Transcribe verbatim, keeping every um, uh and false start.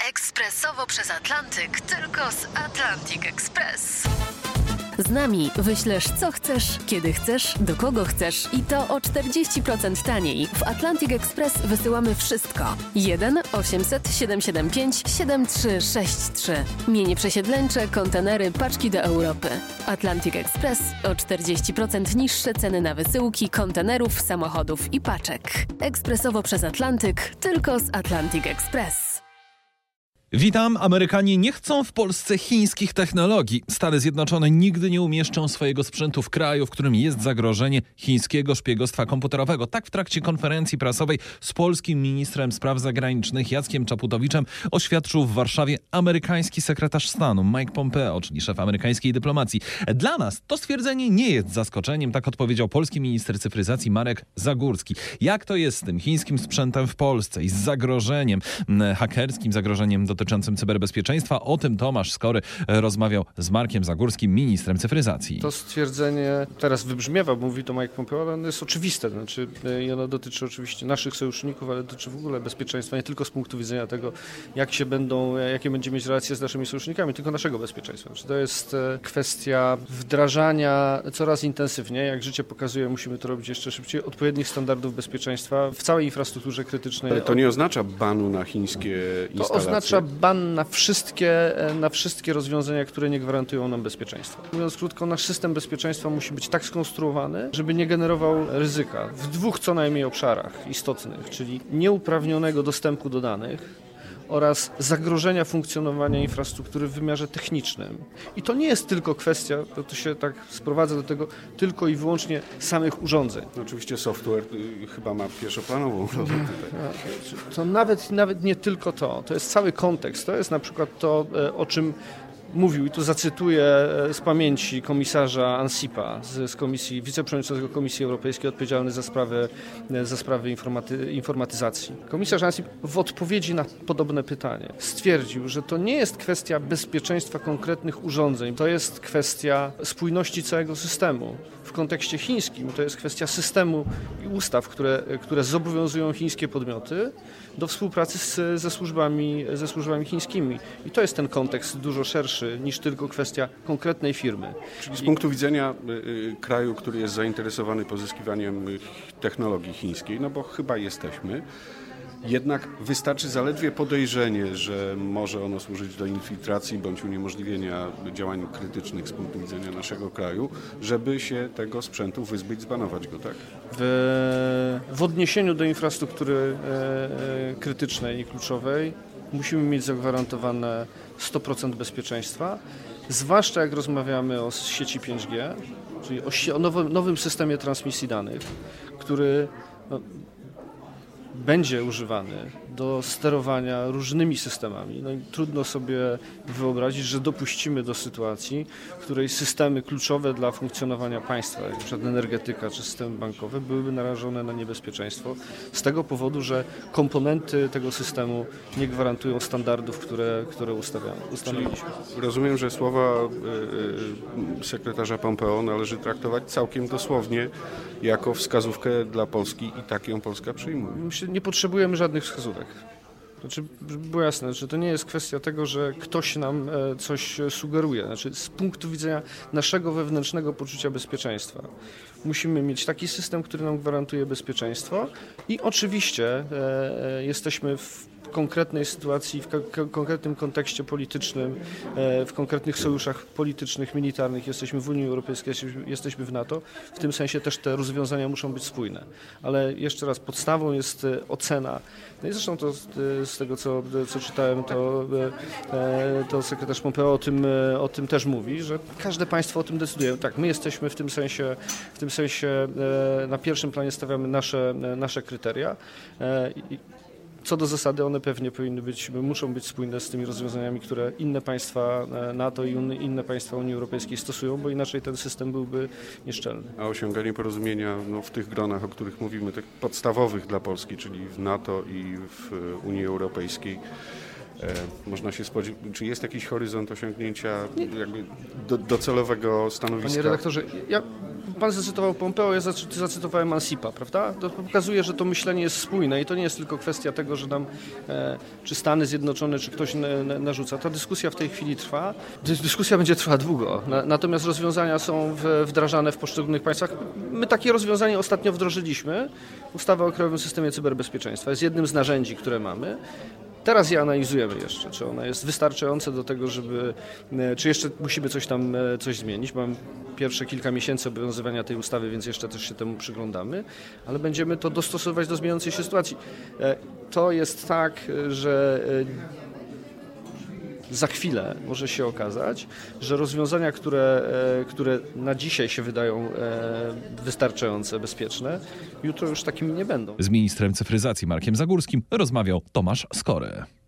Ekspresowo przez Atlantyk, tylko z Atlantic Express. Z nami wyślesz co chcesz, kiedy chcesz, do kogo chcesz i to o czterdzieści procent taniej. W Atlantic Express wysyłamy wszystko. jeden osiemset siedemset siedemdziesiąt pięć siedemdziesiąt trzy sześćdziesiąt trzy. Mienie przesiedleńcze, kontenery, paczki do Europy. Atlantic Express o czterdzieści procent niższe ceny na wysyłki, kontenerów, samochodów i paczek. Ekspresowo przez Atlantyk, tylko z Atlantic Express. Witam. Amerykanie nie chcą w Polsce chińskich technologii. Stany Zjednoczone nigdy nie umieszczą swojego sprzętu w kraju, w którym jest zagrożenie chińskiego szpiegostwa komputerowego. Tak w trakcie konferencji prasowej z polskim ministrem spraw zagranicznych Jackiem Czaputowiczem oświadczył w Warszawie amerykański sekretarz stanu Mike Pompeo, czyli szef amerykańskiej dyplomacji. Dla nas to stwierdzenie nie jest zaskoczeniem, tak odpowiedział polski minister cyfryzacji Marek Zagórski. Jak to jest z tym chińskim sprzętem w Polsce i z zagrożeniem hakerskim, zagrożeniem dotyczącym dotyczącym cyberbezpieczeństwa? O tym Tomasz Skory rozmawiał z Markiem Zagórskim, ministrem cyfryzacji. To stwierdzenie teraz wybrzmiewa, bo mówi to Mike Pompeo, ale ono jest oczywiste. Znaczy, i ono dotyczy oczywiście naszych sojuszników, ale dotyczy w ogóle bezpieczeństwa, nie tylko z punktu widzenia tego, jak się będą, jakie będziemy mieć relacje z naszymi sojusznikami, tylko naszego bezpieczeństwa. Znaczy, to jest kwestia wdrażania coraz intensywniej, jak życie pokazuje, musimy to robić jeszcze szybciej, odpowiednich standardów bezpieczeństwa w całej infrastrukturze krytycznej. Ale to nie oznacza banu na chińskie instalacje? To oznacza ban na wszystkie, na wszystkie rozwiązania, które nie gwarantują nam bezpieczeństwa. Mówiąc krótko, nasz system bezpieczeństwa musi być tak skonstruowany, żeby nie generował ryzyka w dwóch co najmniej obszarach istotnych, czyli nieuprawnionego dostępu do danych oraz zagrożenia funkcjonowania infrastruktury w wymiarze technicznym. I to nie jest tylko kwestia, to się tak sprowadza do tego, tylko i wyłącznie samych urządzeń. No, oczywiście software y, chyba ma pierwszoplanową rolę tutaj. To nawet, nawet nie tylko to. To jest cały kontekst. To jest na przykład to, o czym mówił, i tu zacytuję z pamięci komisarza Ansipa z, z komisji, wiceprzewodniczącego Komisji Europejskiej odpowiedzialny za sprawy, za sprawy informaty, informatyzacji. Komisarz Ansip w odpowiedzi na podobne pytanie stwierdził, że to nie jest kwestia bezpieczeństwa konkretnych urządzeń, to jest kwestia spójności całego systemu. W kontekście chińskim to jest kwestia systemu i ustaw, które, które zobowiązują chińskie podmioty do współpracy z, ze, służbami, ze służbami chińskimi. I to jest ten kontekst dużo szerszy niż tylko kwestia konkretnej firmy. Czyli z punktu widzenia y, y, kraju, który jest zainteresowany pozyskiwaniem y, technologii chińskiej, no bo chyba jesteśmy, jednak wystarczy zaledwie podejrzenie, że może ono służyć do infiltracji bądź uniemożliwienia działań krytycznych z punktu widzenia naszego kraju, żeby się tego sprzętu wyzbyć, zbanować go, tak? W, w odniesieniu do infrastruktury e, e, krytycznej i kluczowej musimy mieć zagwarantowane sto procent bezpieczeństwa, zwłaszcza jak rozmawiamy o sieci pięć G, czyli o, o nowym, nowym systemie transmisji danych, który no, będzie używany do sterowania różnymi systemami. No i trudno sobie wyobrazić, że dopuścimy do sytuacji, w której systemy kluczowe dla funkcjonowania państwa, jak np. energetyka czy systemy bankowe, byłyby narażone na niebezpieczeństwo z tego powodu, że komponenty tego systemu nie gwarantują standardów, które, które ustawiamy, ustanowiliśmy. Rozumiem, że słowa y, y, sekretarza Pompeo należy traktować całkiem dosłownie jako wskazówkę dla Polski i tak ją Polska przyjmuje. Myślę, nie potrzebujemy żadnych wskazówek. Znaczy, było jasne, że to nie jest kwestia tego, że ktoś nam coś sugeruje. Znaczy, z punktu widzenia naszego wewnętrznego poczucia bezpieczeństwa musimy mieć taki system, który nam gwarantuje bezpieczeństwo i oczywiście e, jesteśmy w konkretnej sytuacji, w k- konkretnym kontekście politycznym, e, w konkretnych sojuszach politycznych, militarnych, jesteśmy w Unii Europejskiej, jesteśmy, jesteśmy w NATO. W tym sensie też te rozwiązania muszą być spójne. Ale jeszcze raz, podstawą jest ocena. No i zresztą to z tego, co, co czytałem, to, e, to sekretarz Pompeo o tym, o tym też mówi, że każde państwo o tym decyduje. Tak, my jesteśmy w tym sensie, w tym sensie e, na pierwszym planie stawiamy nasze, nasze kryteria. E, i, Co do zasady one pewnie powinny być, muszą być spójne z tymi rozwiązaniami, które inne państwa NATO i inne państwa Unii Europejskiej stosują, bo inaczej ten system byłby nieszczelny. A osiąganie porozumienia no, w tych gronach, o których mówimy, tych podstawowych dla Polski, czyli w NATO i w Unii Europejskiej, e, można się spodziewać, czy jest jakiś horyzont osiągnięcia jakby do, docelowego stanowiska? Panie redaktorze, ja pan zacytował Pompeo, ja zacytowałem Ansipa, prawda? To pokazuje, że to myślenie jest spójne i to nie jest tylko kwestia tego, że nam e, czy Stany Zjednoczone, czy ktoś na, na, narzuca. Ta dyskusja w tej chwili trwa. Dyskusja będzie trwała długo, na, natomiast rozwiązania są w, wdrażane w poszczególnych państwach. My takie rozwiązanie ostatnio wdrożyliśmy. Ustawa o Krajowym Systemie Cyberbezpieczeństwa jest jednym z narzędzi, które mamy. Teraz je analizujemy jeszcze, czy ona jest wystarczająca do tego, żeby, czy jeszcze musimy coś tam coś zmienić. Mam pierwsze kilka miesięcy obowiązywania tej ustawy, więc jeszcze też się temu przyglądamy, ale będziemy to dostosowywać do zmieniającej się sytuacji. To jest tak, że za chwilę może się okazać, że rozwiązania, które, które na dzisiaj się wydają wystarczające, bezpieczne, jutro już takimi nie będą. Z ministrem cyfryzacji Markiem Zagórskim rozmawiał Tomasz Skory.